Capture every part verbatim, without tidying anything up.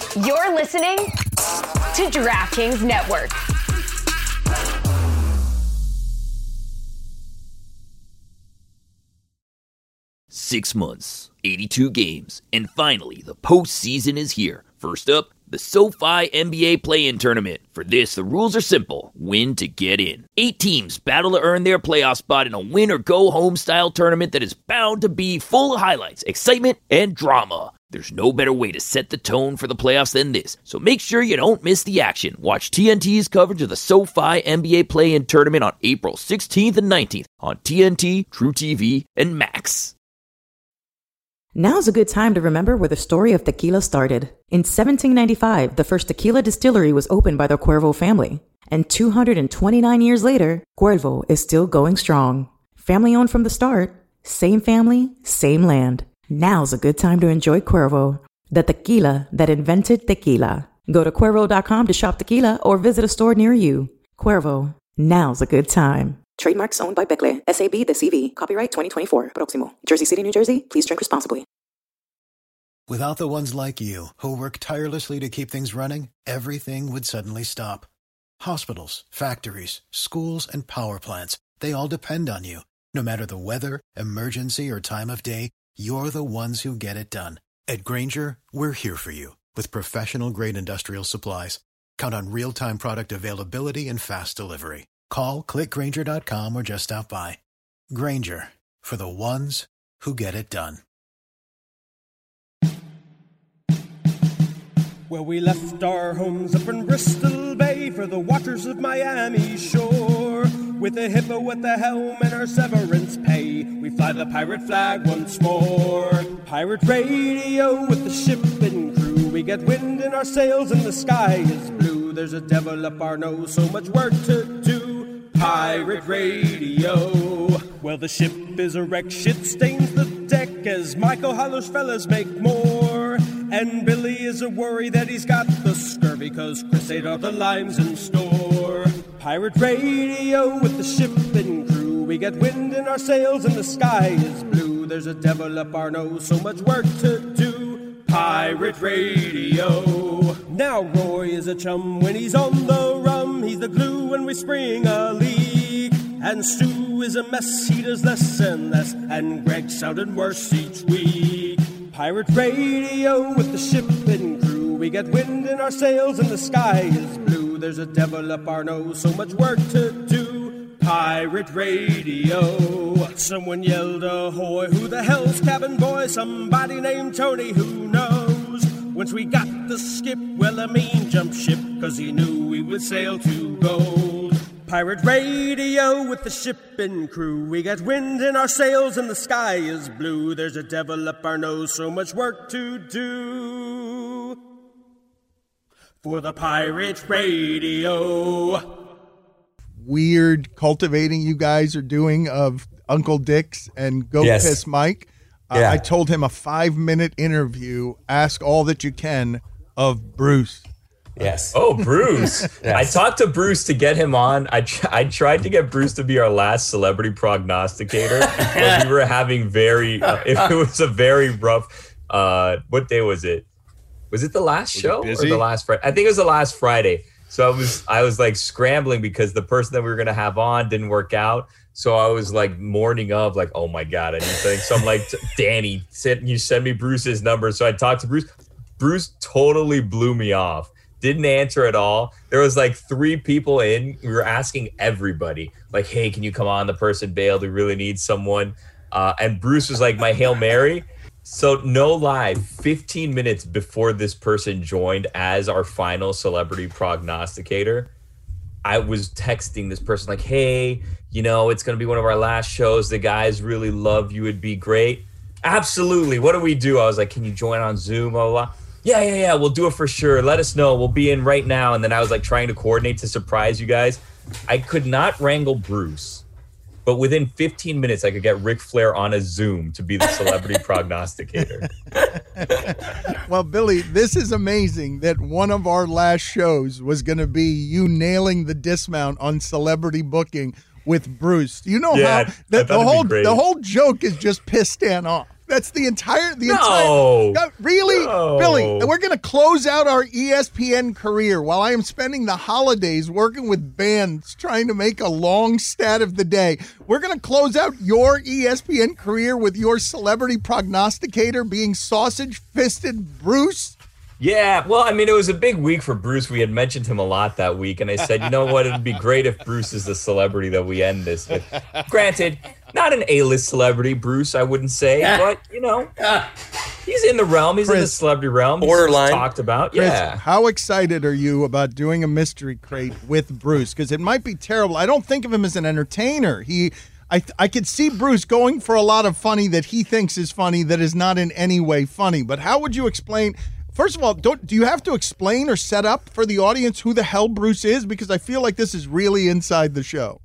You're listening to DraftKings Network. Six months, eighty-two games, and finally the postseason is here. First up, the SoFi N B A Play-In Tournament. For this, the rules are simple. Win to get in. Eight teams battle to earn their playoff spot in a win-or-go-home style tournament that is bound to be full of highlights, excitement, and drama. There's no better way to set the tone for the playoffs than this, so make sure you don't miss the action. Watch T N T's coverage of the SoFi N B A Play-In Tournament on April sixteenth and nineteenth on T N T, True T V, and Max. Now's a good time to remember where the story of tequila started. In seventeen ninety-five, the first tequila distillery was opened by the Cuervo family. And two hundred twenty-nine years later, Cuervo is still going strong. Family owned from the start, same family, same land. Now's a good time to enjoy Cuervo, the tequila that invented tequila. Go to Cuervo dot com to shop tequila or visit a store near you. Cuervo, now's a good time. Trademarks owned by Becle, S A B de C V. Copyright twenty twenty-four. Proximo. Jersey City, New Jersey. Please drink responsibly. Without the ones like you, who work tirelessly to keep things running, everything would suddenly stop. Hospitals, factories, schools, and power plants, they all depend on you. No matter the weather, emergency, or time of day, you're the ones who get it done. At Grainger, we're here for you with professional-grade industrial supplies. Count on real-time product availability and fast delivery. Call, click Grainger dot com, or just stop by. Grainger, for the ones who get it done. Well, we left our homes up in Bristol Bay for the waters of Miami shore. With a hippo at the helm and our severance pay, we fly the pirate flag once more. Pirate radio with the ship and crew. We get wind in our sails and the sky is blue. There's a devil up our nose, so much work to do. Pirate radio. Well, the ship is a wreck, shit stains the deck as Michael hollers fellas make more. And Billy is a worry that he's got the scurvy, cause Chris ate all the limes in store. Pirate radio with the ship and crew. We get wind in our sails and the sky is blue. There's a devil up our nose, so much work to do. Pirate radio. Now Roy is a chum when he's on the rum. He's the glue when we spring a leak. And Stu is a mess, he does less and less. And Greg sounded worse each week. Pirate radio with the ship and crew. We get wind in our sails and the sky is blue. There's a devil up our nose, so much work to do. Pirate radio. Someone yelled ahoy, who the hell's cabin boy? Somebody named Tony, who knows? Once we got the skip, well, I mean jump ship, cause he knew we would sail to gold. Pirate radio with the ship and crew. We get wind in our sails and the sky is blue. There's a devil up our nose, so much work to do. For the Pirate radio. Weird cultivating you guys are doing of Uncle Dick's and Go Yes. Piss Mike. Uh, Yeah. I told him a five-minute interview, ask all that you can of Bruce. Yes. Oh, Bruce. Yes. I talked to Bruce to get him on. I, tr- I tried to get Bruce to be our last celebrity prognosticator, but we were having very, uh, it, it was a very rough, uh, what day was it? Was it the last Was show it or busy? the last Friday? I think it was the last Friday. So I was, I was like scrambling because the person that we were going to have on didn't work out. So I was like morning of like, oh my God, I need something. So I'm like, Danny, send, you send me Bruce's number. So I talked to Bruce. Bruce totally blew me off. Didn't answer at all. There was like three people in. We were asking everybody, like, hey, can you come on? The person bailed. We really need someone. Uh, and Bruce was like my Hail Mary. So no lie, fifteen minutes before this person joined as our final celebrity prognosticator, I was texting this person like, hey, you know, it's going to be one of our last shows. The guys really love you. It'd be great. Absolutely. What do we do? I was like, can you join on Zoom? Blah, blah, blah. Yeah, yeah, yeah. We'll do it for sure. Let us know. We'll be in right now. And then I was like trying to coordinate to surprise you guys. I could not wrangle Bruce, but within fifteen minutes, I could get Ric Flair on a Zoom to be the celebrity prognosticator. Well, Billy, this is amazing that one of our last shows was going to be you nailing the dismount on celebrity booking with Bruce. You know Yeah, how I the, thought the it'd be whole great. the whole joke is just piss Stan off. That's the entire the No. entire really, No. Billy. We're gonna close out our E S P N career while I am spending the holidays working with bands trying to make a long stat of the day. We're gonna close out your E S P N career with your celebrity prognosticator being sausage-fisted Bruce. Yeah, well, I mean, it was a big week for Bruce. We had mentioned him a lot that week, and I said, you know what? It'd be great if Bruce is the celebrity that we end this with. Granted, not an A-list celebrity, Bruce, I wouldn't say, Yeah. but, you know, he's in the realm. He's in the Chris, celebrity realm. He's borderline. talked about. Chris, Yeah. how excited are you about doing a mystery crate with Bruce? Because it might be terrible. I don't think of him as an entertainer. He, I, I could see Bruce going for a lot of funny that he thinks is funny that is not in any way funny. But how would you explain? First of all, don't do you have to explain or set up for the audience who the hell Bruce is? Because I feel like this is really inside the show.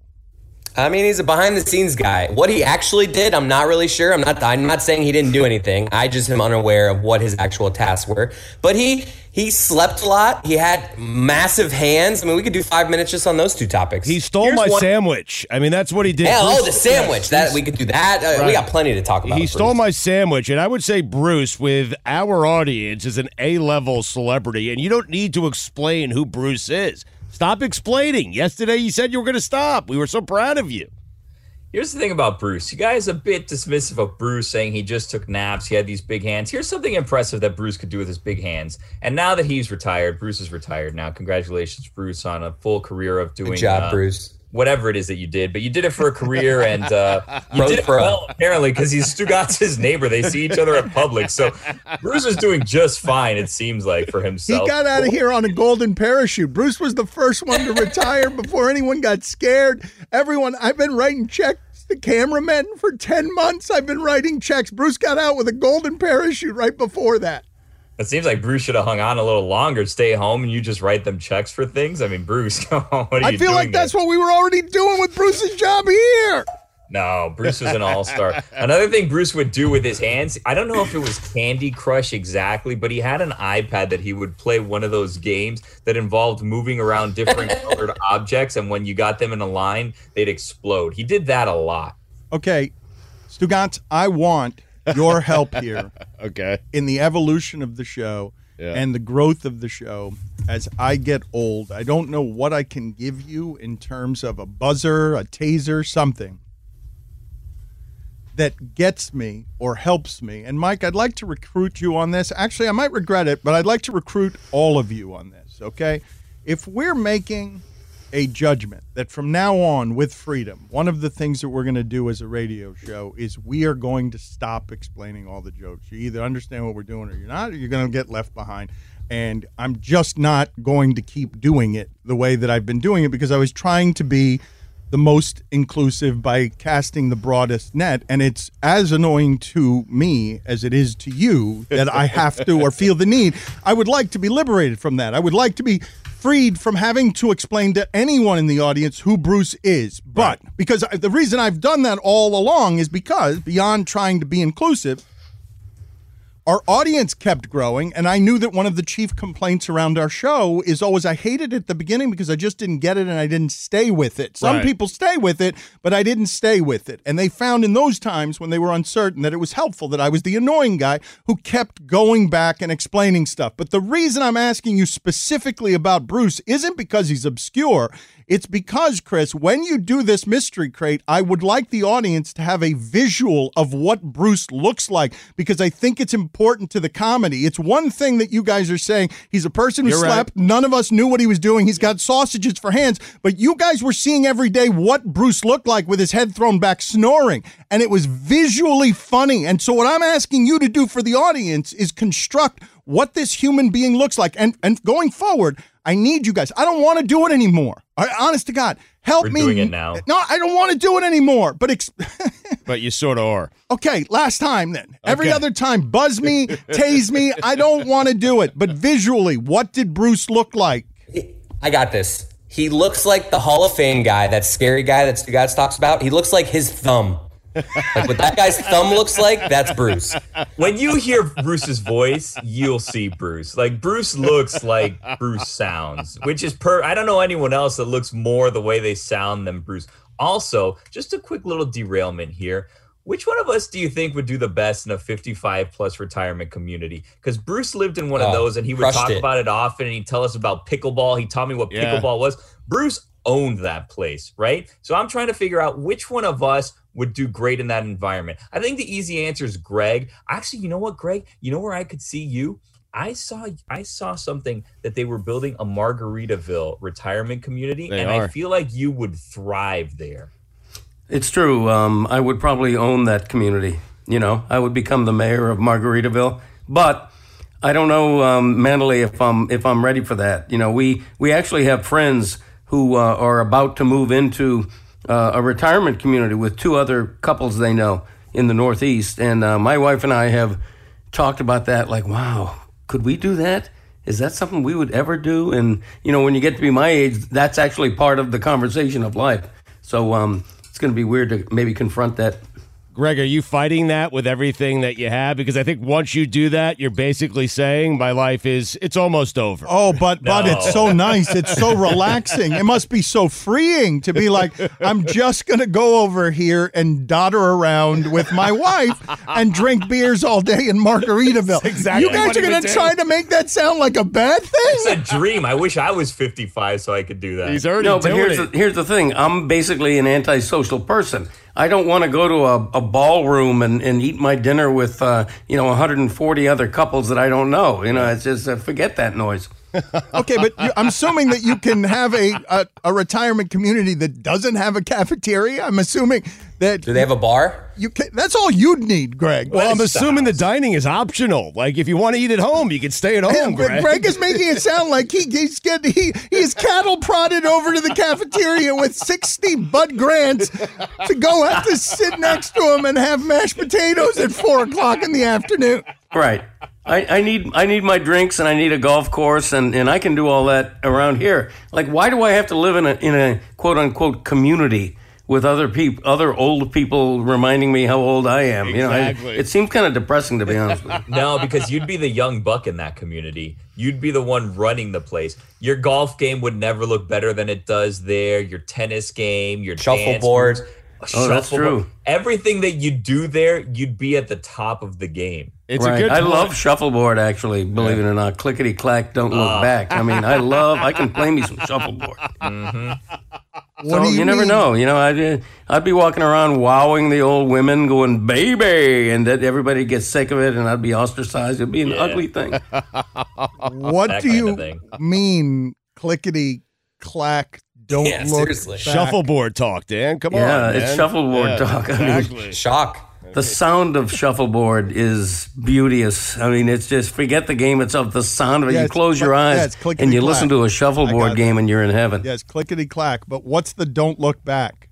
I mean, he's a behind-the-scenes guy. What he actually did, I'm not really sure. I'm not. I'm not saying he didn't do anything. I just am unaware of what his actual tasks were. But he he slept a lot. He had massive hands. I mean, we could do five minutes just on those two topics. He stole Here's my one- sandwich. I mean, that's what he did. Yeah, oh, Bruce- the sandwich. That we could do that. Uh, Right. We got plenty to talk about. He with stole Bruce. my sandwich, and I would say Bruce, with our audience, is an A-level celebrity, and you don't need to explain who Bruce is. Stop explaining. Yesterday, you said you were going to stop. We were so proud of you. Here's the thing about Bruce. You guys are a bit dismissive of Bruce, saying he just took naps. He had these big hands. Here's something impressive that Bruce could do with his big hands. And now that he's retired, Bruce is retired now. Congratulations, Bruce, on a full career of doing Good job, uh, Bruce. whatever it is that you did. But you did it for a career, and uh, you Pro did it pro. well, apparently, because he's Stugat's his neighbor. They see each other in public. So Bruce is doing just fine, it seems like, for He himself. got out of here on a golden parachute. Bruce was the first one to retire before anyone got scared. Everyone, I've been writing checks to cameramen for ten months. I've been writing checks. Bruce got out with a golden parachute right before that. It seems like Bruce should have hung on a little longer, stay home, and you just write them checks for things. I mean, Bruce, come on, what are I you feel doing like that's there? what we were already doing with Bruce's job here. No, Bruce was an all-star. Another thing Bruce would do with his hands, I don't know if it was Candy Crush exactly, but he had an iPad that he would play one of those games that involved moving around different colored objects, and when you got them in a line, they'd explode. He did that a lot. Okay, Stugotz, I want your help here Okay. in the evolution of the show Yeah. and the growth of the show as I get old. I don't know what I can give you in terms of a buzzer, a taser, something that gets me or helps me. And Mike, I'd like to recruit you on this. Actually, I might regret it, but I'd like to recruit all of you on this, okay? If we're making a judgment that from now on with freedom, one of the things that we're going to do as a radio show is we are going to stop explaining all the jokes. You either understand what we're doing or you're not, or you're going to get left behind. And I'm just not going to keep doing it the way that I've been doing it because I was trying to be the most inclusive by casting the broadest net. And it's as annoying to me as it is to you that I have to or feel the need. I would like to be liberated from that. I would like to be freed from having to explain to anyone in the audience who Bruce is. But because I, the reason I've done that all along is because beyond trying to be inclusive, our audience kept growing, and I knew that one of the chief complaints around our show is always I hated it at the beginning because I just didn't get it and I didn't stay with it. Some Right. people stay with it, but I didn't stay with it. And they found in those times when they were uncertain that it was helpful that I was the annoying guy who kept going back and explaining stuff. But the reason I'm asking you specifically about Bruce isn't because he's obscure. It's because, Chris, when you do this mystery crate, I would like the audience to have a visual of what Bruce looks like because I think it's important to the comedy. It's one thing that you guys are saying he's a person who You're right. slept. None of us knew what he was doing. He's got sausages for hands. But you guys were seeing every day what Bruce looked like with his head thrown back snoring. And it was visually funny. And so what I'm asking you to do for the audience is construct what this human being looks like. And, and going forward, I need you guys. I don't want to do it anymore. I, honest to God, help We're me. doing it now. No, I don't want to do it anymore. But ex- But you sort of are. okay, last time then. Every Okay. other time, buzz me, tase me. I don't want to do it. But visually, what did Bruce look like? I got this. He looks like the Hall of Fame guy, that scary guy that Stugotz talks about. He looks like his thumb. Like what that guy's thumb looks like, that's Bruce. When you hear Bruce's voice, you'll see Bruce. Like, Bruce looks like Bruce sounds, which is per. I don't know anyone else that looks more the way they sound than Bruce. Also, just a quick little derailment here. which one of us do you think would do the best in a fifty-five plus retirement community? Because Bruce lived in one oh, of those, and he would talk it. about it often, and he'd tell us about pickleball. He taught me what Yeah. pickleball was. Bruce owned that place, right? So I'm trying to figure out which one of us would do great in that environment. I think the easy answer is Greg. Actually, you know what, Greg? You know where I could see you? I saw I saw something that they were building a Margaritaville retirement community, They and are. I feel like you would thrive there. It's true. Um, I would probably own that community. You know, I would become the mayor of Margaritaville. But I don't know um, mentally if I'm if I'm ready for that. You know, we we actually have friends who uh, are about to move into uh, a retirement community with two other couples they know in the Northeast, and uh, my wife and I have talked about that. Like, wow, could we do that? Is that something we would ever do? And you know, when you get to be my age, that's actually part of the conversation of life. So um, it's going to be weird to maybe confront that. Greg, are you fighting that with everything that you have? Because I think once you do that, you're basically saying my life is, it's almost over. Oh, but but No. it's so nice. It's so relaxing. It must be so freeing to be like, I'm just going to go over here and dodder around with my wife and drink beers all day in Margaritaville. That's exactly you guys what are he going would to do. try to make that sound like a bad It's thing? a dream. I wish I was fifty-five so I could do that. He's already No, but doing here's it. the, here's the thing. I'm basically an antisocial person. I don't want to go to a, a ballroom and, and eat my dinner with, uh, you know, one hundred forty other couples that I don't know. You know, it's just, uh, forget that noise. Okay, but you, I'm assuming that you can have a, a, a retirement community that doesn't have a cafeteria. I'm assuming that Do they have a bar? you can, that's all you'd need, Greg. Well, I'm That's the assuming the house. dining is optional. Like, if you want to eat at home, you can stay at home, And Greg. Greg is making it sound like he he's getting he he's cattle prodded over to the cafeteria with sixty Bud Grants to go have to sit next to him and have mashed potatoes at four o'clock in the afternoon. Right. I, I need I need my drinks and I need a golf course and, and I can do all that around here. Like, why do I have to live in a in a quote unquote community with other people, other old people reminding me how old I am? You know, I- Exactly. it seems kind of depressing, to be honest with you. No, because you'd be the young buck in that community. You'd be the one running the place. Your golf game would never look better than it does there. Your tennis game, your Shuffleboard. dance moves, Oh, that's shuffleboard. true. Everything that you do there, you'd be at the top of the game. It's Right. a good I point. love shuffleboard, actually, believe it or not. Clickety clack, don't look back. I mean, I love, I can play me some shuffleboard. What So do you, you never mean? know. You know, I'd, I'd be walking around wowing the old women, going, baby, and that everybody gets sick of it, and I'd be ostracized. It'd be an Yeah. ugly thing. What That do kind you of thing. mean clickety clack? Don't Yeah, look seriously. back? Shuffleboard talk, Dan. Come Yeah, on, it's man. shuffleboard Yeah, talk. I mean, Exactly. Shock. The sound of shuffleboard is beauteous. I mean, it's just, forget the game itself. The sound of it. Yeah, you it's close your click- yeah, eyes it's clickety and you clack. listen to a I shuffleboard got game and you're in heaven. Yes, clickety clack. But what's the don't look back?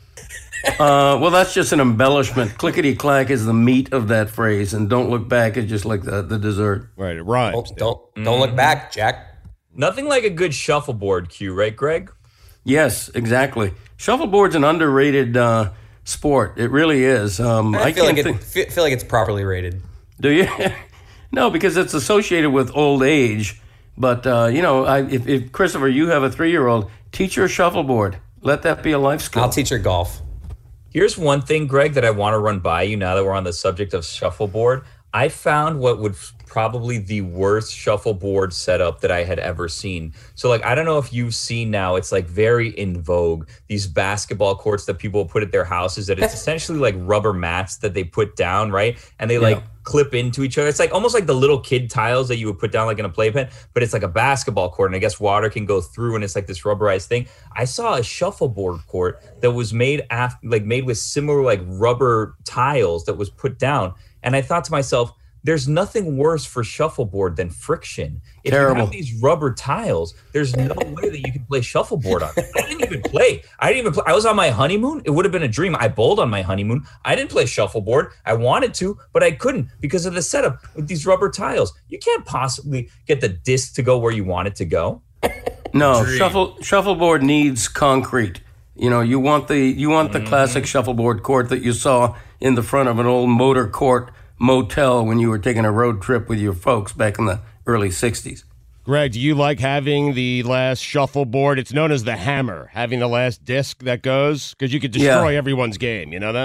Uh, well, that's just an embellishment. Clickety clack is the meat of that phrase, and don't look back is just like the, the dessert. Right, it rhymes. Don't don't, don't look back, Jack. Nothing like a good shuffleboard cue, right, Greg? Yes, exactly. Shuffleboard's an underrated uh, sport. It really is. Um, I, I, feel can't like it, think. fe- feel like it's properly rated. Do you? No, because it's associated with old age. But uh, you know, I, if, if Christopher, you have a three-year-old, teach her shuffleboard. Let that be a life skill. I'll teach her golf. Here's one thing, Greg, that I want to run by you now that we're on the subject of shuffleboard. I found what would f- probably the worst shuffleboard setup that I had ever seen. So, like, I don't know if you've seen now, it's like very in vogue, these basketball courts that people put at their houses, that it's essentially like rubber mats that they put down, right? And they like clip into each other. It's like almost like the little kid tiles that you would put down like in a playpen, but it's like a basketball court, and I guess water can go through, and it's like this rubberized thing. I saw a shuffleboard court that was made after, like made with similar like rubber tiles that was put down, and I thought to myself, there's nothing worse for shuffleboard than friction. If you Terrible. have these rubber tiles, there's no way that you can play shuffleboard on it. I didn't even play. I didn't even play. I was on my honeymoon. It would have been a dream. I bowled on my honeymoon. I didn't play shuffleboard. I wanted to, but I couldn't because of the setup with these rubber tiles. You can't possibly get the disc to go where you want it to go. No, shuffle shuffleboard needs concrete. You know, you want the you want the classic shuffleboard court that you saw in the front of an old motor court motel when you were taking a road trip with your folks back in the early sixties. Greg, do you like having the last shuffleboard? It's known as the hammer, having the last disc that goes, because you could destroy Yeah. everyone's game. You know that?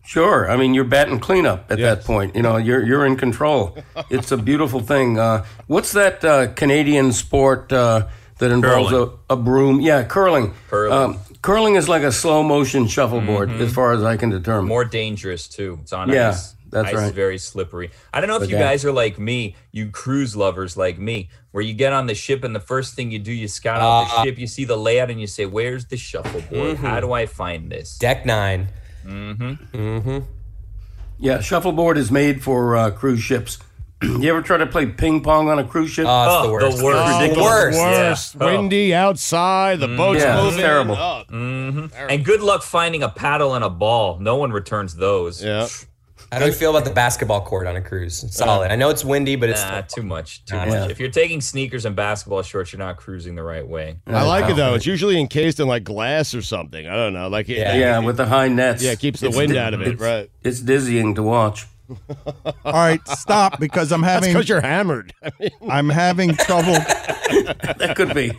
Sure. I mean, you're batting cleanup at Yes. that point. You know, you're you're in control. It's a beautiful thing. Uh, what's that uh, Canadian sport uh, that involves a, a broom? Yeah, curling. Curling. Um, curling is like a slow motion shuffleboard, Mm-hmm. as far as I can determine. More dangerous too. It's on Yeah, ice. that's ice right. is very slippery. I don't know if Okay. you guys are like me, you cruise lovers like me, where you get on the ship and the first thing you do, you scout out Uh, the ship, you see the layout, and you say, "Where's the shuffleboard? How do I find this?" Deck nine. Yeah, shuffleboard is made for uh, cruise ships. You ever try to play ping pong on a cruise ship? Oh, it's Oh, the worst. the worst. It's the Ridiculous. worst. Worst. Yeah. Oh. Windy outside. The boat's Yeah, it's moving. terrible. Oh, And good luck finding a paddle and a ball. No one returns those. yeah. How do you feel about the basketball court on a cruise? It's solid. I know it's windy, but it's Nah, too much. Too Nah, much. yeah. If you're taking sneakers and basketball shorts, you're not cruising the right way. I like it though. It's usually encased in like glass or something. I don't know. Like it, Yeah. Yeah, with the high nets. Yeah, it keeps the It's wind di- out of it, it's- right. It's dizzying to watch. All right, stop because I'm That's having because you're hammered. I mean, I'm having trouble. That could be.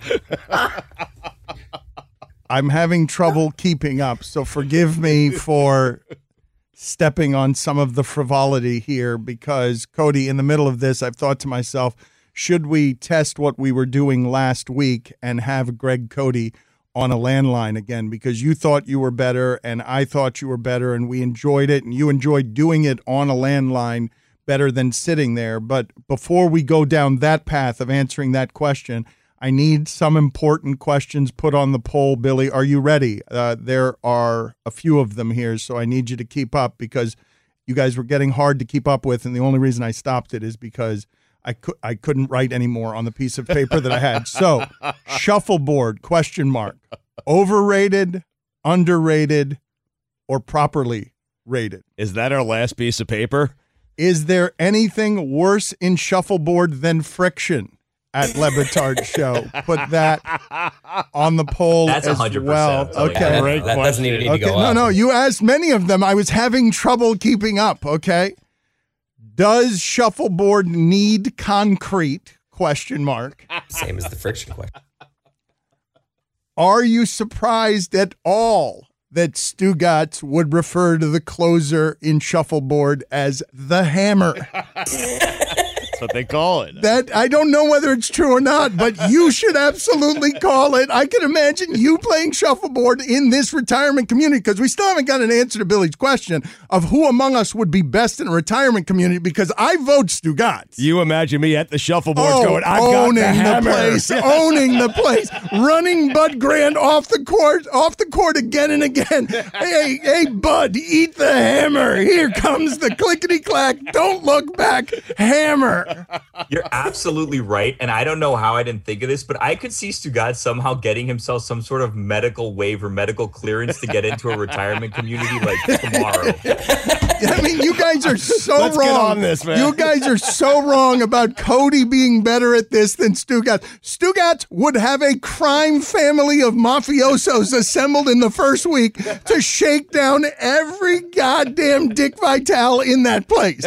I'm having trouble keeping up. So forgive me for stepping on some of the frivolity here because, Cody, in the middle of this, I've thought to myself, should we test what we were doing last week and have Greg Cody on a landline again? Because you thought you were better and I thought you were better and we enjoyed it and you enjoyed doing it on a landline better than sitting there. But before we go down that path of answering that question, I need some important questions put on the poll. Billy, are you ready? Uh, there are a few of them here, so I need you to keep up because you guys were getting hard to keep up with, and the only reason I stopped it is because I, cou- I couldn't write anymore on the piece of paper that I had. So, shuffleboard, question mark. Overrated, underrated, or properly rated? is that our last piece of paper? Is there anything worse in shuffleboard than friction? At Le Batard Show. Put that on the poll That's as one hundred percent. well. That's all you Okay. got. Great that doesn't even need Okay. to go No, up. no, you asked many of them. I was having trouble keeping up, okay? Does shuffleboard need concrete? Question mark. Same as the friction question. Are you surprised at all that Stugatz would refer to the closer in shuffleboard as the hammer? That's what they call it. That I don't know whether it's true or not, but you should absolutely call it. I can imagine you playing shuffleboard in this retirement community because we still haven't got an answer to Billy's question of who among us would be best in a retirement community because I vote Stugatz. You imagine me at the shuffleboard Oh, going, I've got owning the hammer. place, owning the place, running Bud Grant off the court, off the court again and again. Hey, hey, Bud, eat the hammer. Here comes the clickety clack. Don't look back. Hammer. You're absolutely right. And I don't know how I didn't think of this, but I could see Stugatz somehow getting himself some sort of medical waiver, medical clearance to get into a retirement community like tomorrow. I mean, you guys are so Let's wrong. get on this, man. You guys are so wrong about Cody being better at this than Stugatz. Stugatz would have a crime family of mafiosos assembled in the first week to shake down every goddamn Dick Vitale in that place.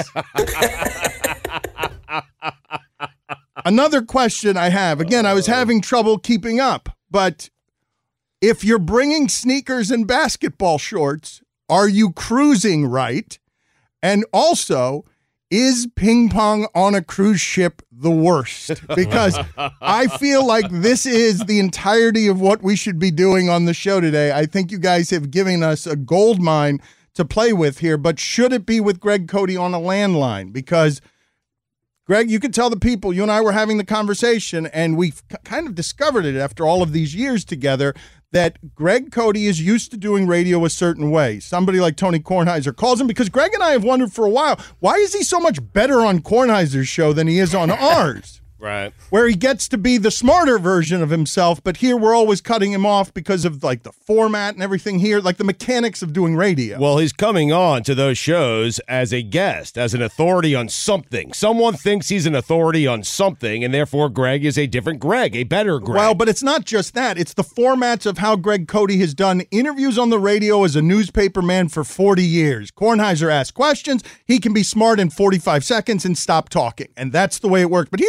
Another question I have. Again, I was having trouble keeping up, but if you're bringing sneakers and basketball shorts, are you cruising right? And also, is ping pong on a cruise ship the worst? Because I feel like this is the entirety of what we should be doing on the show today. I think you guys have given us a gold mine to play with here, but should it be with Greg Cody on a landline? Because Greg, you could tell the people, you and I were having the conversation, and we kind of discovered it after all of these years together, that Greg Cody is used to doing radio a certain way. Somebody like Tony Kornheiser calls him because Greg and I have wondered for a while, why is he so much better on Kornheiser's show than he is on ours? Right. Where he gets to be the smarter version of himself, but here we're always cutting him off because of like the format and everything here, like the mechanics of doing radio. Well, he's coming on to those shows as a guest, as an authority on something. Someone thinks he's an authority on something, and therefore Greg is a different Greg, a better Greg. Well, but it's not just that. It's the formats of how Greg Cody has done interviews on the radio as a newspaper man for forty years. Kornheiser asks questions. He can be smart in forty-five seconds and stop talking. And that's the way it works. But here he's got to work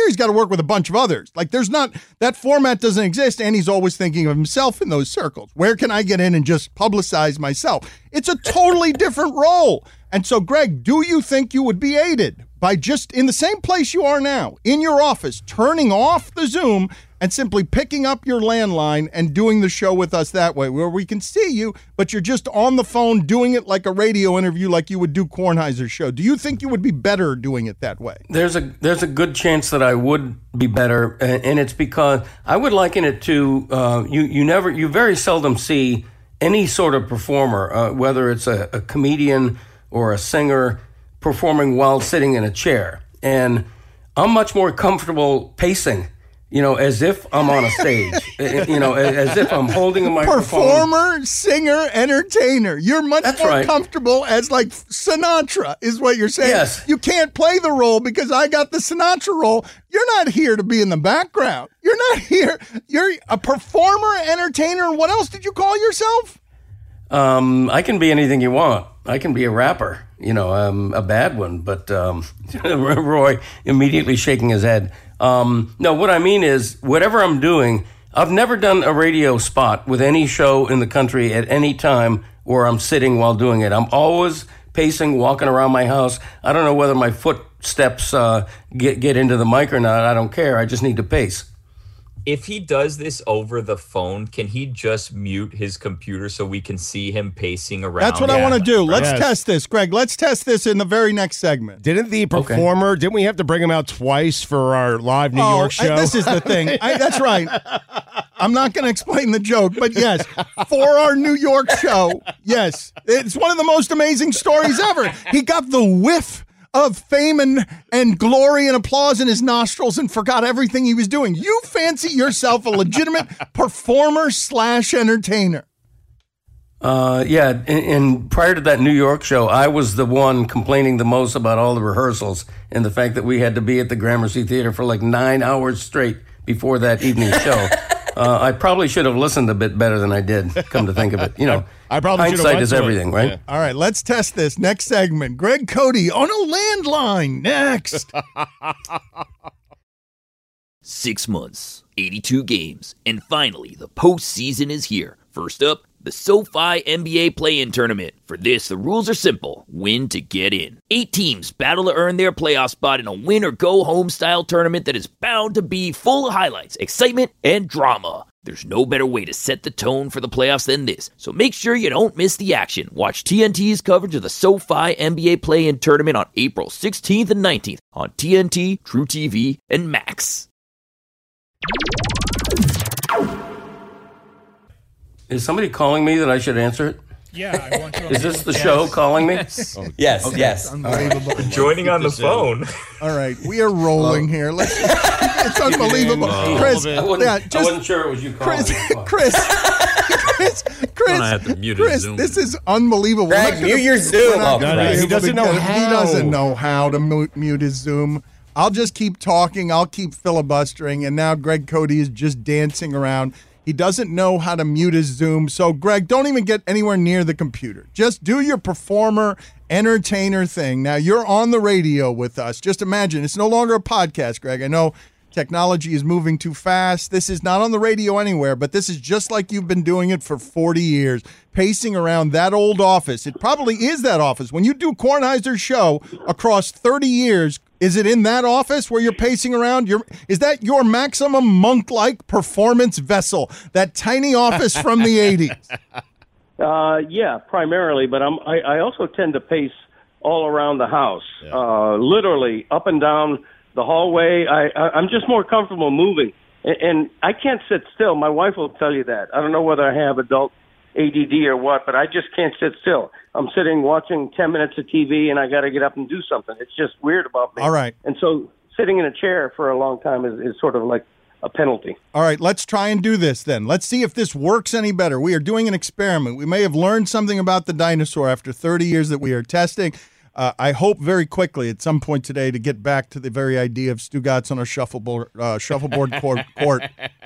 work with a bunch of others. Like there's not, that format doesn't exist, and he's always thinking of himself in those circles. Where can I get in and just publicize myself? It's a totally different role. And so, Greg, do you think you would be aided by just in the same place you are now, in your office, turning off the Zoom and simply picking up your landline and doing the show with us that way, where we can see you, but you're just on the phone doing it like a radio interview like you would do Kornheiser's show? Do you think you would be better doing it that way? There's a there's a good chance that I would be better, and it's because I would liken it to uh, you. You never, you very seldom see any sort of performer, uh, whether it's a, a comedian or a singer, performing while sitting in a chair, and I'm much more comfortable pacing. You know, as if I'm on a stage, you know, as if I'm holding a microphone. Performer, singer, entertainer. You're much That's more right. comfortable as like Sinatra is what you're saying. Yes. You can't play the role because I got the Sinatra role. You're not here to be in the background. You're not here. You're a performer, entertainer, and what else did you call yourself? Um, I can be anything you want. I can be a rapper, you know, um, a bad one, but um, Roy immediately shaking his head. Um, no, what I mean is, whatever I'm doing, I've never done a radio spot with any show in the country at any time where I'm sitting while doing it. I'm always pacing, walking around my house. I don't know whether my footsteps uh, get, get into the mic or not. I don't care. I just need to pace. If he does this over the phone, can he just mute his computer so we can see him pacing around? That's what I want to do. Let's yes. test this, Greg. Let's test this in the very next segment. Didn't the performer, okay. didn't we have to bring him out twice for our live New oh, York show? I, this is the thing. I, that's right. I'm not going to explain the joke, but yes, for our New York show, yes, it's one of the most amazing stories ever. He got the whiff of fame and, and glory and applause in his nostrils and forgot everything he was doing. You fancy yourself a legitimate performer slash entertainer. Uh, yeah, and, and prior to that New York show, I was the one complaining the most about all the rehearsals and the fact that we had to be at the Gramercy Theater for like nine hours straight before that evening show. Uh, I probably should have listened a bit better than I did, come to think of it. You know, I probably hindsight is everything, right? Yeah. All right, let's test this. Next segment. Greg Cody on a landline. Next. Six months, eighty-two games, and finally the postseason is here. First up, the SoFi N B A Play-In Tournament. For this, the rules are simple. Win to get in. Eight teams battle to earn their playoff spot in a win-or-go-home style tournament that is bound to be full of highlights, excitement, and drama. There's no better way to set the tone for the playoffs than this, so make sure you don't miss the action. Watch T N T's coverage of the SoFi N B A Play-In Tournament on April sixteenth and nineteenth on T N T, True T V, and Max. Is somebody calling me that I should answer it? Yeah, I want you. Is this the yes. show calling me? Yes, oh, yes. Okay. yes. Unbelievable. Right. Joining on the phone. All right, we are rolling here. Let's, it's unbelievable. Oh, Chris, I wasn't, yeah, just, I wasn't sure it was you calling Chris, me. Chris, Chris, Chris, I have to mute Chris, Zoom. this is unbelievable. Greg, mute your Zoom. Oh, no, no, he doesn't know how. He doesn't know how to mute, mute his Zoom. I'll just keep talking. I'll keep filibustering. And now Greg Cody is just dancing around. He doesn't know how to mute his Zoom. So, Greg, don't even get anywhere near the computer. Just do your performer, entertainer thing. Now, you're on the radio with us. Just imagine. It's no longer a podcast, Greg. I know technology is moving too fast. This is not on the radio anywhere, but this is just like you've been doing it for forty years, pacing around that old office. It probably is that office. When you do Kornheiser's show across thirty years, is it in that office where you're pacing around? Your, is that your maximum monk-like performance vessel, that tiny office from the eighties? Uh, yeah, primarily, but I'm, I, I also tend to pace all around the house, yeah. uh, literally up and down the hallway. I, I, I'm just more comfortable moving, and, and I can't sit still. My wife will tell you that. I don't know whether I have adult A D D or what, but I just can't sit still. I'm sitting watching ten minutes of T V, and I got to get up and do something. It's just weird about me. All right. And so sitting in a chair for a long time is, is sort of like a penalty. All right, let's try and do this then. Let's see if this works any better. We are doing an experiment. We may have learned something about the dinosaur after thirty years that we are testing. Uh, I hope very quickly at some point today to get back to the very idea of Stugatz on a shuffleboard, uh, shuffleboard court, court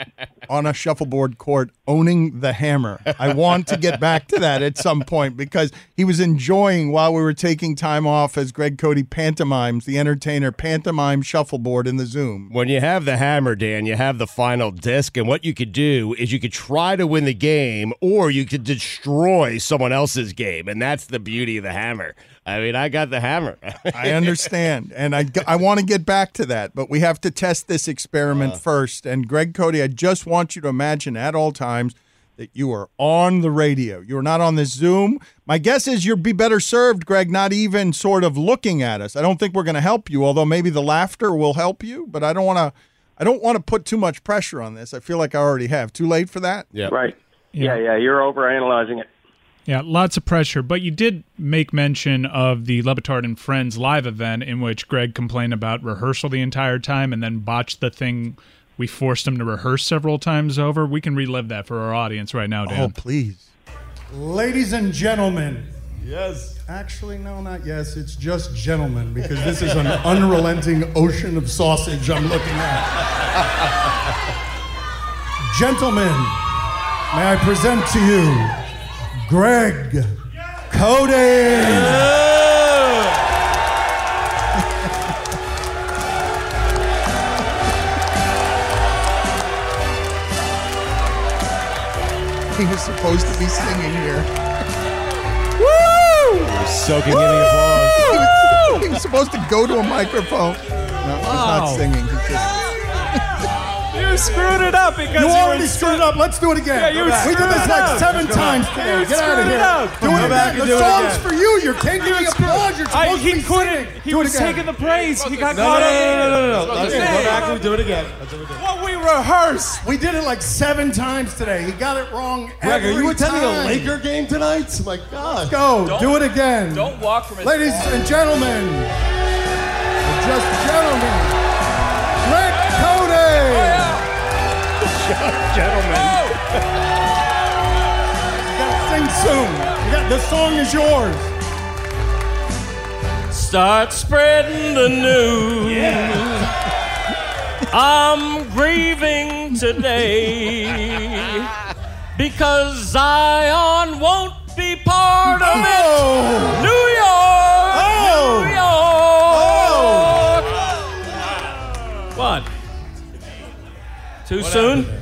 on a shuffleboard court owning the hammer. I want to get back to that at some point because he was enjoying while we were taking time off as Greg Cody pantomimes, the entertainer, pantomime shuffleboard in the Zoom. When you have the hammer, Dan, you have the final disc, and what you could do is you could try to win the game or you could destroy someone else's game, and that's the beauty of the hammer. I mean, I got the hammer. I understand, and I, I want to get back to that, but we have to test this experiment uh, first. And Greg Cody, I just want you to imagine at all times that you are on the radio. You are not on this Zoom. My guess is you'll be better served, Greg, not even sort of looking at us. I don't think we're going to help you, although maybe the laughter will help you, but I don't want to I don't want to put too much pressure on this. I feel like I already have. Too late for that? Yeah. Right. Yeah, yeah, yeah you're overanalyzing it. Yeah, lots of pressure. But you did make mention of the Le Batard and Friends live event in which Greg complained about rehearsal the entire time and then botched the thing. We forced him to rehearse several times over. We can relive that for our audience right now, Dan. Oh, please. Ladies and gentlemen. Yes. Actually, no, not yes. It's just gentlemen because this is an unrelenting ocean of sausage I'm looking at. Gentlemen, may I present to you Greg Cody. He was supposed to be singing here. Woo! We're soaking Woo! in the applause. He was, he was supposed to go to a microphone. No, he's wow. not singing. He's just... You screwed it up because you you already were screwed it up. Let's do it again. Yeah, you we did this like up. seven times today. You Get out of here. Up. Do it again. The do song's it for you. You're taking the applause. You're supposed I, to he be couldn't. singing. He do was it again. taking the praise. He got no, caught no, up. No, no, no, no, no. Let's go back and do it again. Let's do it again. What we rehearsed. We did it like seven times today. He got it wrong Greg, every are you attending time. a Laker game tonight? My God. Let's go. Don't, do it again. Don't walk from his Ladies phone. and gentlemen, just gentlemen, Greg Cody. Oh, yeah. Gentlemen. Oh. You gotta sing soon. You got, the song is yours. Start spreading the news. Yeah. I'm grieving today because Zion won't be part of it. Oh. New York, Oh. New York. What? Too What soon? happened?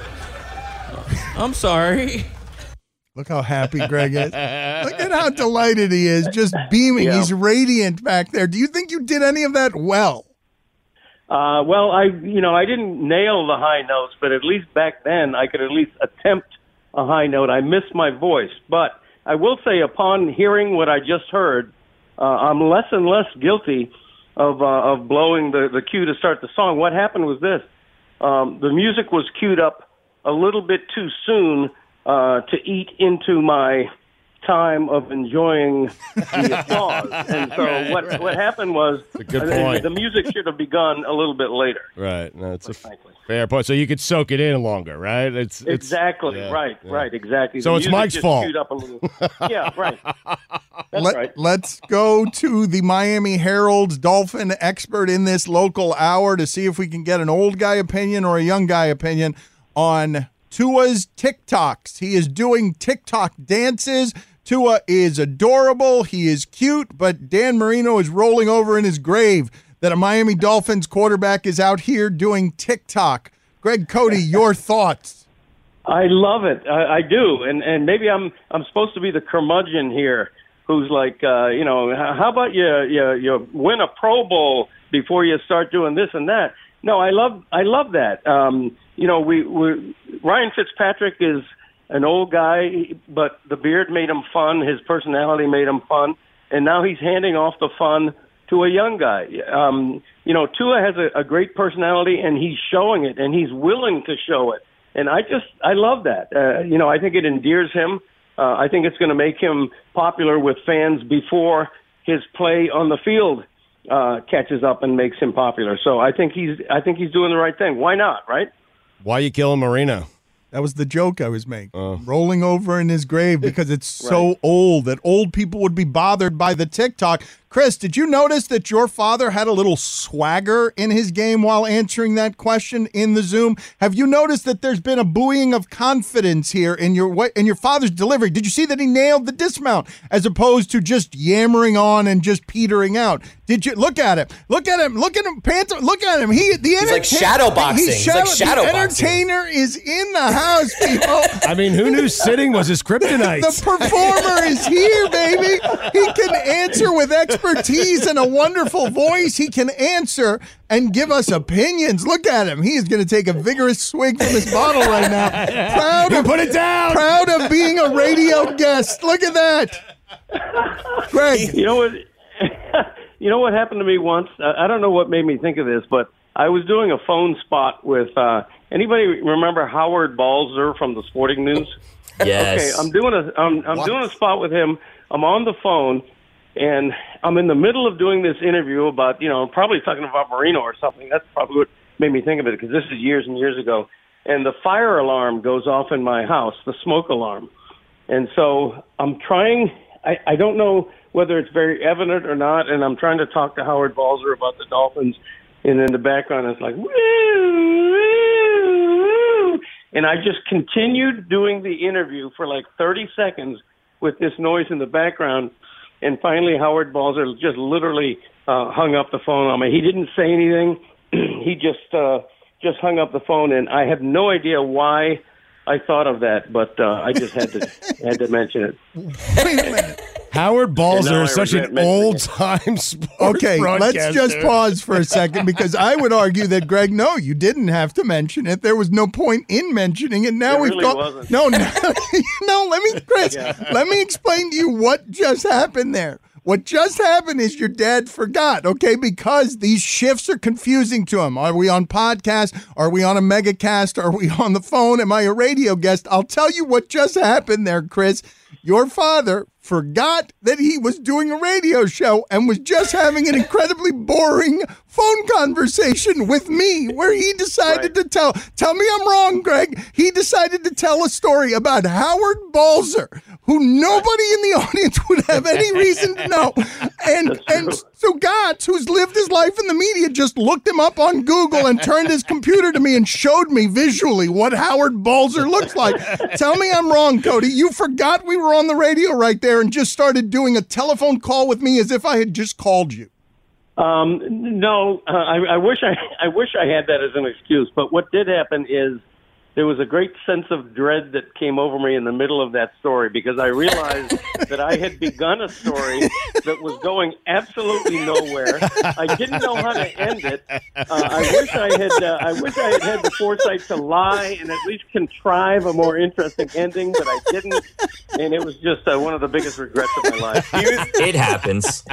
I'm sorry. Look how happy Greg is. Look at how delighted he is, just beaming. Yeah. He's radiant back there. Do you think you did any of that well? Uh, well, I, you know, I didn't nail the high notes, but at least back then I could at least attempt a high note. I missed my voice, but I will say upon hearing what I just heard, uh, I'm less and less guilty of, uh, of blowing the, the cue to start the song. What happened was this. Um, the music was queued up a little bit too soon uh, to eat into my time of enjoying the applause. And so Right, what right. what happened was That's a good uh, point. the music should have begun a little bit later. Right. No, it's a Frankly. fair point. So you could soak it in longer, right? It's, it's Exactly, yeah, right, yeah. right, exactly. So The it's music Mike's just fault. queued up a little. Yeah, right. That's Let, right. Let's go to the Miami Herald's Dolphin expert in this local hour to see if we can get an old guy opinion or a young guy opinion on Tua's TikToks. He is doing TikTok dances. Tua is adorable. He is cute, but Dan Marino is rolling over in his grave that a Miami Dolphins quarterback is out here doing TikTok. Greg Cody, your thoughts? I love it. I, I do, and and maybe I'm I'm supposed to be the curmudgeon here, who's like, uh, you know, how about you you you win a Pro Bowl before you start doing this and that? No, I love I love that. Um, you know, we we Ryan Fitzpatrick is an old guy, but the beard made him fun. His personality made him fun, and now he's handing off the fun to a young guy. Um, you know, Tua has a, a great personality, and he's showing it, and he's willing to show it. And I just, I love that. Uh, you know, I think it endears him. Uh, I think it's going to make him popular with fans before his play on the field uh, catches up and makes him popular. So I think he's, I think he's doing the right thing. Why not, right? Why you killing Marino? That was the joke I was making. Oh. Rolling over in his grave because it's so Right. old that old people would be bothered by the TikTok. Chris, did you notice that your father had a little swagger in his game while answering that question in the Zoom? Have you noticed that there's been a buoying of confidence here in your in your father's delivery? Did you see that he nailed the dismount as opposed to just yammering on and just petering out? Did you look at him? Look at him! Look at him! Panther! Look at him! He the He's like shadow boxing. He's, shadow, like shadow the boxing. entertainer is in the house, people. I mean, who knew sitting was his kryptonite? The performer is here, baby. He can answer with expertise and a wonderful voice. He can answer and give us opinions. Look at him. He is going to take a vigorous swig from his bottle right now. Proud You of, put it down. Proud of being a radio guest. Look at that. Greg. You know what? You know what happened to me once? I don't know what made me think of this, but I was doing a phone spot with, uh, anybody remember Howard Balzer from the Sporting News? Yes. Okay, I'm doing a, I'm, I'm What? doing a spot with him. I'm on the phone, and I'm in the middle of doing this interview about, you know, probably talking about Marino or something. That's probably what made me think of it, because this is years and years ago. And the fire alarm goes off in my house, the smoke alarm. And so I'm trying, I, I don't know whether it's very evident or not, and I'm trying to talk to Howard Balzer about the Dolphins, and in the background it's like, woo, woo, woo. And I just continued doing the interview for like thirty seconds with this noise in the background, and finally Howard Balzer just literally uh, hung up the phone on me. He didn't say anything. He just uh, just hung up the phone, and I have no idea why I thought of that, but uh, I just had to had to mention it. Wait a minute. Howard Balzer is I such regret an mentioning it. old-time sports Okay, let's broadcaster. just pause for a second, because I would argue that, Greg, no, you didn't have to mention it. There was no point in mentioning it. Now There we've really got wasn't. no, no, no. Let me, Chris. Yeah. Let me explain to you what just happened there. What just happened is your dad forgot, okay, because these shifts are confusing to him. Are we on podcast? Are we on a megacast? Are we on the phone? Am I a radio guest? I'll tell you what just happened there, Chris. Your father forgot that he was doing a radio show and was just having an incredibly boring phone conversation with me, where he decided to tell, tell me I'm wrong, Greg, he decided to tell a story about Howard Balzer, who nobody in the audience would have any reason to know. And and so Gotts, who's lived his life in the media, just looked him up on Google and turned his computer to me and showed me visually what Howard Balzer looks like. Tell me I'm wrong, Cody. You forgot we were on the radio right there and just started doing a telephone call with me as if I had just called you. Um, no, uh, I, I wish I, I wish I had that as an excuse. But what did happen is there was a great sense of dread that came over me in the middle of that story, because I realized that I had begun a story that was going absolutely nowhere. I didn't know how to end it. Uh, I wish I had. Uh, I wish I had had the foresight to lie and at least contrive a more interesting ending, but I didn't. And it was just uh, one of the biggest regrets of my life. He was, It happens.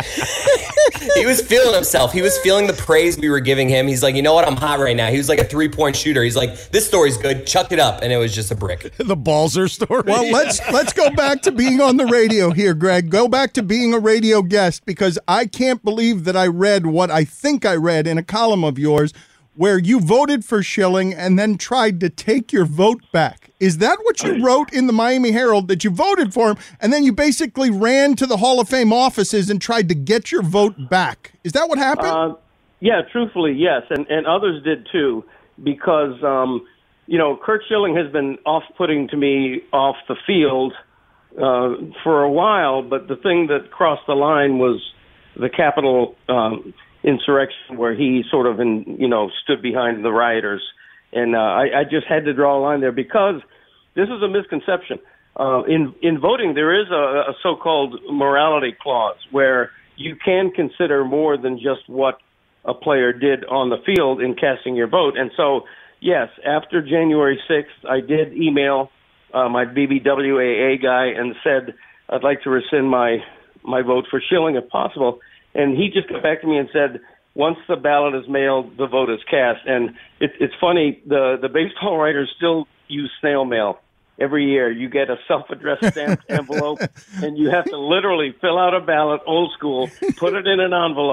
he was feeling himself. He was feeling the praise we were giving him. He's like, you know what? I'm hot right now. He was like a three-point shooter. He's like, this story's good. Chuck it up. And it was just a brick. The Balzer story. Well, let's let's go back to being on the radio here, Greg. Go back to being a radio guest, because I can't believe that I read what I think I read in a column of yours where you voted for Schilling and then tried to take your vote back. Is that what you wrote in the Miami Herald, that you voted for him and then you basically ran to the Hall of Fame offices and tried to get your vote back? Is that what happened? Uh, yeah, truthfully, yes, and and others did too, because um, you know, Curt Schilling has been off-putting to me off the field uh, for a while, but the thing that crossed the line was the Capitol um, insurrection, where he sort of, in, you know, stood behind the rioters. And uh, I, I just had to draw a line there, because this is a misconception. Uh, in, in voting, there is a, a so-called morality clause where you can consider more than just what a player did on the field in casting your vote. And so, yes, after January sixth, I did email uh, my B B W A A guy and said, I'd like to rescind my, my vote for Schilling if possible. And he just got back to me and said, once the ballot is mailed, the vote is cast. And it, it's funny, the, the baseball writers still use snail mail. Every year you get a self-addressed stamped envelope, and you have to literally fill out a ballot old school, put it in an envelope,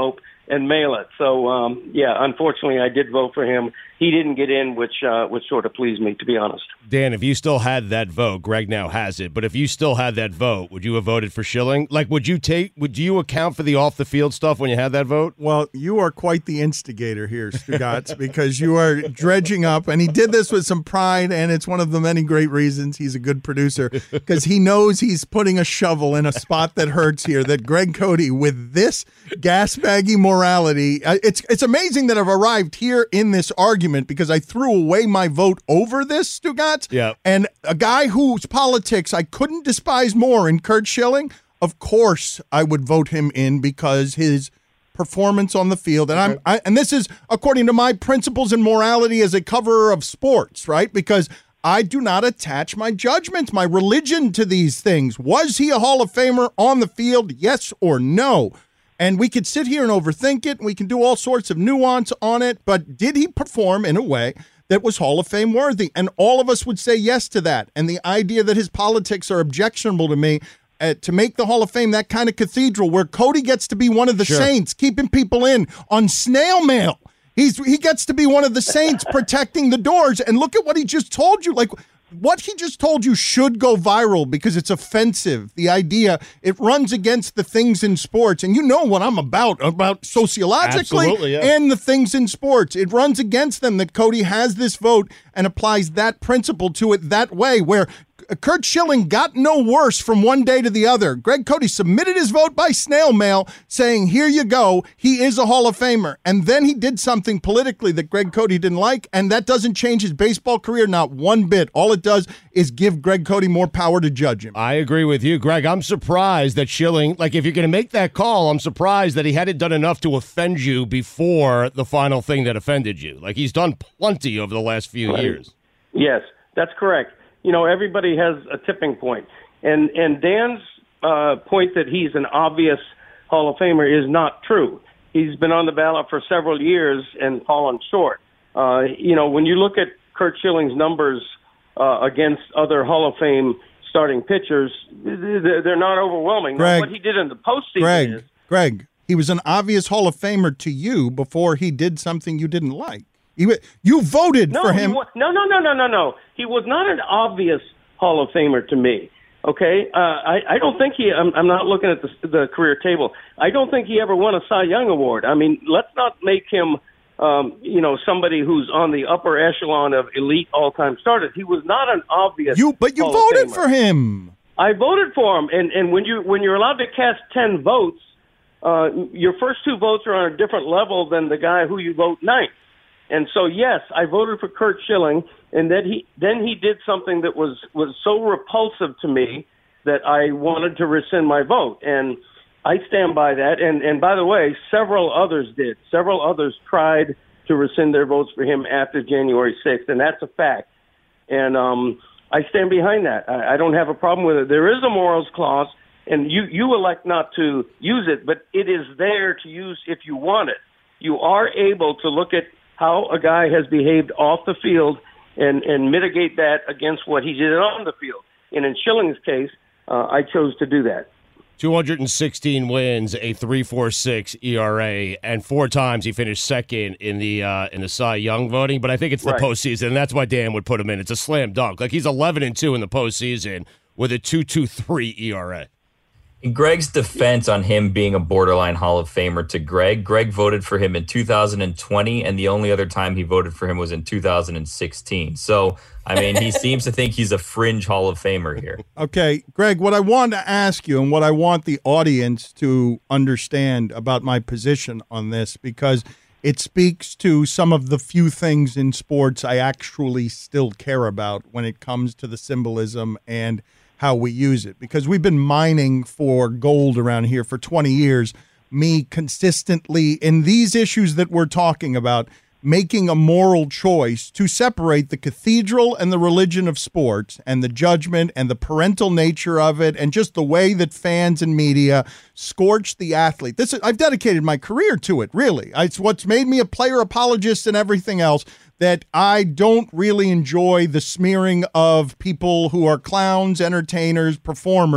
and mail it. So, um, yeah, unfortunately, I did vote for him. He didn't get in, which uh, which sort of pleased me, to be honest. Dan, if you still had that vote, Greg now has it, but if you still had that vote, would you have voted for Schilling? Like, would you take, would you account for the off-the-field stuff when you had that vote? Well, you are quite the instigator here, Stugotz, because you are dredging up, and he did this with some pride, and it's one of the many great reasons he's a good producer, because he knows he's putting a shovel in a spot that hurts here, that Greg Cote, with this gasbaggy morality, uh, it's, it's amazing that I've arrived here in this argument, because I threw away my vote over this, Stugotz. Yeah. And a guy whose politics I couldn't despise more in Curt Schilling, of course I would vote him in because his performance on the field, and I'm I, and this is according to my principles and morality as a coverer of sports, right? Because I do not attach my judgment, my religion to these things. Was he a Hall of Famer on the field? Yes or no? And we could sit here and overthink it, and we can do all sorts of nuance on it, but did he perform in a way that was Hall of Fame worthy? And all of us would say yes to that. And the idea that his politics are objectionable to me, uh, to make the Hall of Fame that kind of cathedral where Cote gets to be one of the Sure. saints, keeping people in on snail mail. He's He gets to be one of the saints protecting the doors. And look at what he just told you. Like, what he just told you should go viral because it's offensive. The idea, it runs against the things in sports. And you know what I'm about, about sociologically Absolutely, yeah. and the things in sports. It runs against them that Cote has this vote and applies that principle to it that way, where Curt Schilling got no worse from one day to the other. Greg Cote submitted his vote by snail mail saying, here you go, he is a Hall of Famer. And then he did something politically that Greg Cote didn't like, and that doesn't change his baseball career, not one bit. All it does is give Greg Cote more power to judge him. I agree with you, Greg. I'm surprised that Schilling, like if you're going to make that call, I'm surprised that he hadn't done enough to offend you before the final thing that offended you. Like he's done plenty over the last few Right. years. Yes, that's correct. You know, everybody has a tipping point. And and Dan's uh, point that he's an obvious Hall of Famer is not true. He's been on the ballot for several years and fallen short. Uh, you know, when you look at Curt Schilling's numbers uh, against other Hall of Fame starting pitchers, they're they're not overwhelming. Now, Greg, what he did in the postseason Greg, is... Greg, he was an obvious Hall of Famer to you before he did something you didn't like. You, you voted no, for he him. wa- no, no, no, no, no, no. He was not an obvious Hall of Famer to me. Okay, uh, I, I don't think he. I'm, I'm not looking at the, the career table. I don't think he ever won a Cy Young award. I mean, let's not make him, um, you know, somebody who's on the upper echelon of elite all-time starters. He was not an obvious. You, but you Hall of voted Famer. for him. I voted for him, and and when you when you're allowed to cast ten votes, uh, your first two votes are on a different level than the guy who you vote ninth. And so, yes, I voted for Curt Schilling, and then he then he did something that was, was so repulsive to me that I wanted to rescind my vote. And I stand by that. And, and by the way, several others did. Several others tried to rescind their votes for him after January sixth, and that's a fact. And um, I stand behind that. I, I don't have a problem with it. There is a morals clause, and you, you elect not to use it, but it is there to use if you want it. You are able to look at how a guy has behaved off the field and, and mitigate that against what he did on the field. And in Schilling's case, uh, I chose to do that. two hundred sixteen wins, a three point four six E R A, and four times he finished second in the uh, in the Cy Young voting. But I think it's the Right. postseason, and that's why Dan would put him in. It's a slam dunk. Like he's eleven and two in the postseason with a two point two three E R A. In Greg's defense on him being a borderline Hall of Famer to Greg, Greg voted for him in two thousand twenty, and the only other time he voted for him was in two thousand sixteen. So, I mean, he seems to think he's a fringe Hall of Famer here. Okay, Greg, what I want to ask you and what I want the audience to understand about my position on this, because it speaks to some of the few things in sports I actually still care about when it comes to the symbolism and how we use it, because we've been mining for gold around here for twenty years, me consistently in these issues that we're talking about, making a moral choice to separate the cathedral and the religion of sports and the judgment and the parental nature of it and just the way that fans and media scorch the athlete. This is, I've dedicated my career to it, really. It's what's made me a player apologist and everything else, that I don't really enjoy the smearing of people who are clowns, entertainers, performers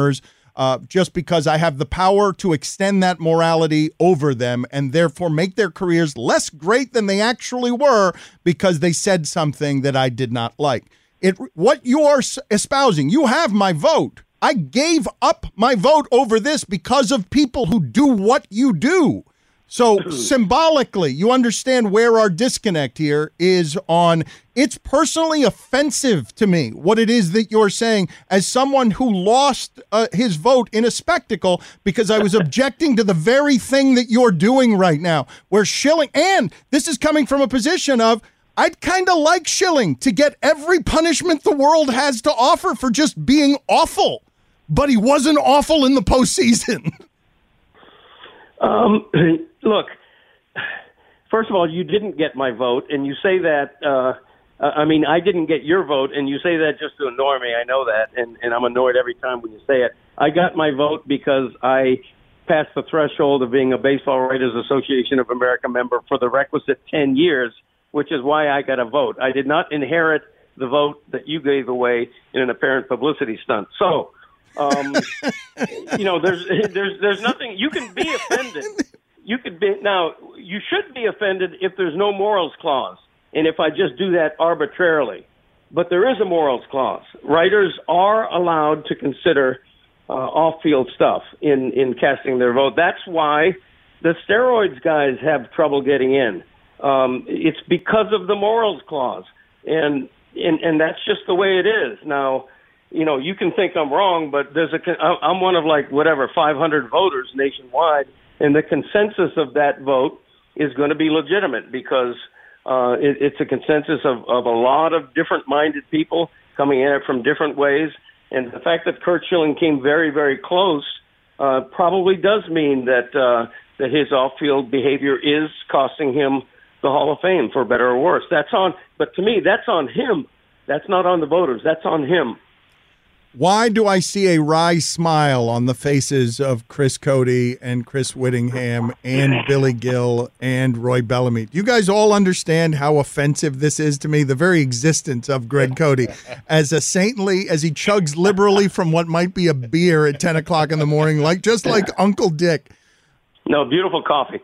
uh, just because I have the power to extend that morality over them and therefore make their careers less great than they actually were because they said something that I did not like. It what you are espousing, you have my vote. I gave up my vote over this because of people who do what you do. So symbolically, you understand where our disconnect here is on. It's personally offensive to me what it is that you're saying as someone who lost uh, his vote in a spectacle because I was objecting to the very thing that you're doing right now. Where Schilling, and this is coming from a position of, I'd kind of like Schilling to get every punishment the world has to offer for just being awful, but he wasn't awful in the postseason. Um, look, first of all, you didn't get my vote, and you say that, uh, I mean, I didn't get your vote, and you say that just to annoy me. I know that, and, and I'm annoyed every time when you say it. I got my vote because I passed the threshold of being a Baseball Writers Association of America member for the requisite ten years, which is why I got a vote. I did not inherit the vote that you gave away in an apparent publicity stunt. So, um, you know, there's there's there's nothing. You can be offended. You could be now. You should be offended if there's no morals clause, and if I just do that arbitrarily. But there is a morals clause. Writers are allowed to consider uh, off-field stuff in in casting their vote. That's why the steroids guys have trouble getting in. Um, it's because of the morals clause, and and and that's just the way it is now. You know, you can think I'm wrong, but there's a, I'm one of like whatever five hundred voters nationwide, and the consensus of that vote is going to be legitimate because uh, it, it's a consensus of, of a lot of different-minded people coming at it from different ways, and the fact that Curt Schilling came very, very close uh, probably does mean that uh, that his off-field behavior is costing him the Hall of Fame, for better or worse. That's on, but to me, that's on him. That's not on the voters. That's on him. Why do I see a wry smile on the faces of Chris Cote and Chris Whittingham and Billy Gill and Roy Bellamy? Do you guys all understand how offensive this is to me? The very existence of Greg Cote as a saintly, as he chugs liberally from what might be a beer at ten o'clock in the morning, like just like Uncle Dick. No, beautiful coffee.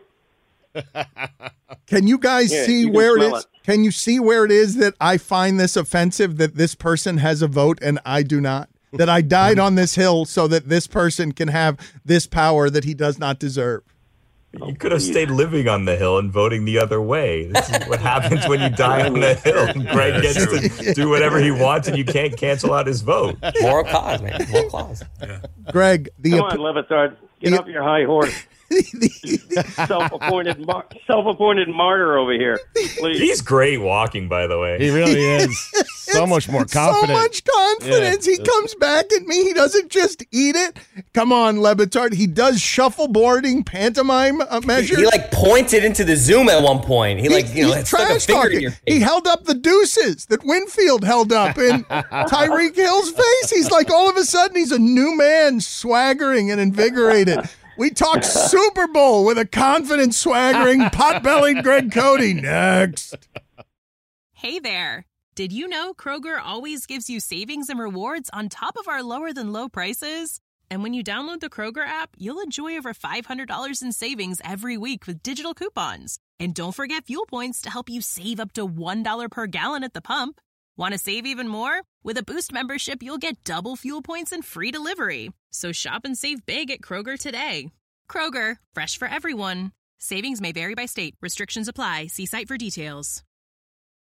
Can you guys yeah, see you where it smell is? It. Can you see where it is that I find this offensive that this person has a vote and I do not? That I died on this hill so that this person can have this power that he does not deserve. You could have stayed living on the hill and voting the other way. This is what happens when you die on the hill. Greg gets to do whatever he wants, and you can't cancel out his vote. Moral cause, man. Moral cause. Yeah. Greg, the come on, Levitard, get the, off your high horse. self-appointed, mar- self-appointed martyr over here. Please. He's great walking, by the way. He really is. So much more confident. So much confidence. Yeah. He comes back at me. He doesn't just eat it. Come on, Levitard. He does shuffleboarding pantomime uh, measures. He, he like pointed into the Zoom at one point. He, he like, you know, he's trash talking. He held up the deuces that Winfield held up in Tyreek Hill's face. He's like, all of a sudden, he's a new man, swaggering and invigorated. We talked Super Bowl with a confident, swaggering, pot-bellied Greg Cote. Next. Hey there. Did you know Kroger always gives you savings and rewards on top of our lower-than-low prices? And when you download the Kroger app, you'll enjoy over five hundred dollars in savings every week with digital coupons. And don't forget fuel points to help you save up to one dollar per gallon at the pump. Want to save even more? With a Boost membership, you'll get double fuel points and free delivery. So shop and save big at Kroger today. Kroger, fresh for everyone. Savings may vary by state. Restrictions apply. See site for details.